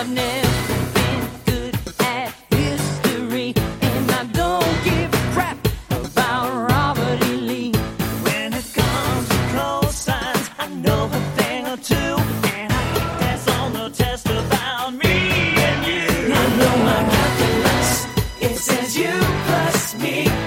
I've never been good at history, and I don't give a crap about Robert E. Lee. When it comes to cosigns, I know a thing or two, and I think that's on the test about me and you. I know my calculus, it says you plus me.